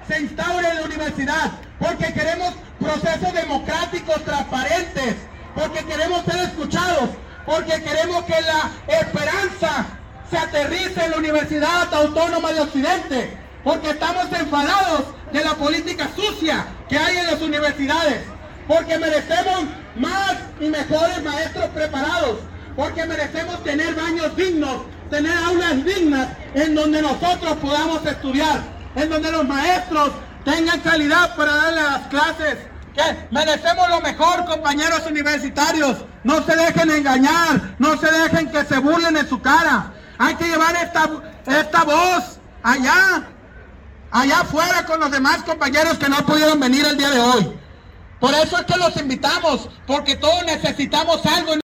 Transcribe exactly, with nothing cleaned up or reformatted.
se instaure en la universidad, porque queremos procesos democráticos transparentes, porque queremos ser escuchados, porque queremos que la esperanza se aterrice en la Universidad Autónoma de Occidente, porque estamos enfadados de la política sucia que hay en las universidades, porque merecemos más y mejores maestros preparados, porque merecemos tener baños dignos, tener aulas dignas en donde nosotros podamos estudiar, en donde los maestros tengan calidad para darle las clases. ¿Qué? Merecemos lo mejor, compañeros universitarios. No se dejen engañar, no se dejen que se burlen en su cara. Hay que llevar esta, esta voz allá, allá afuera con los demás compañeros que no pudieron venir el día de hoy. Por eso es que los invitamos, porque todos necesitamos algo.